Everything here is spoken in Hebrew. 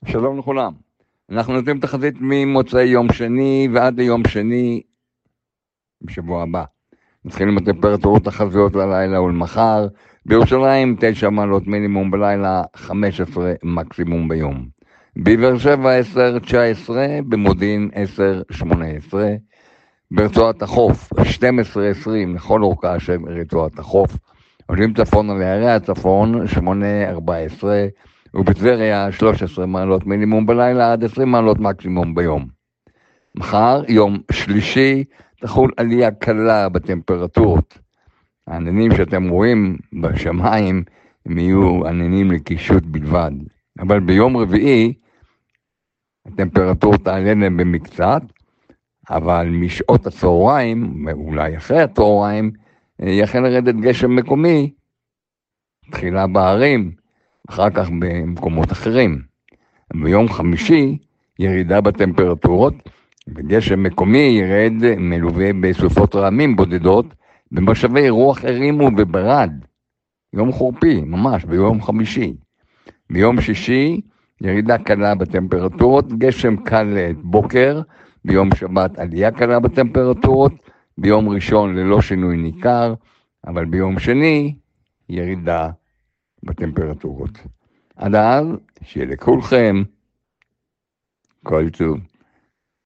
שלום לכולם. אנחנו נותנים תחזית ממוצאי יום שני ועד ליום שני בשבוע הבא. מתחילים בטמפרטורות תחזיות ללילה ולמחר. בירושלים 9 מעלות מינימום בלילה, 15 מקסימום ביום. בבאר שבע 10-19, במודיעין 10-18. ברצועת החוף 12-20 לכל אורכה של רצועת החוף. עולים צפונה לערי הצפון 8-14, ובטבריה 13 מעלות מינימום בלילה עד 20 מעלות מקסימום ביום. מחר, יום שלישי, תחול עלייה קלה בטמפרטורות. העננים שאתם רואים בשמיים הם יהיו עננים לקישוט בלבד. אבל ביום רביעי הטמפרטורות תעלנה במקצת, אבל משעות הצהריים, אולי אחרי הצהריים, יחל לרדת גשם מקומי, תחילה בערים, אחר כך במקומות אחרים. ביום חמישי ירידה בטמפרטורות, וגשם מקומי ירד מלווה בסופות רעמים בודדות, במשאבי רוח ערים ובברד. יום חורפי, ממש, ביום חמישי. ביום שישי ירידה קלה בטמפרטורות, גשם קל לעת בוקר, ביום שבת עלייה קלה בטמפרטורות, ביום ראשון ללא שינוי ניכר, אבל ביום שני ירידה בטמפרטורות. עד אז, שיהיה לכולכם כל טוב.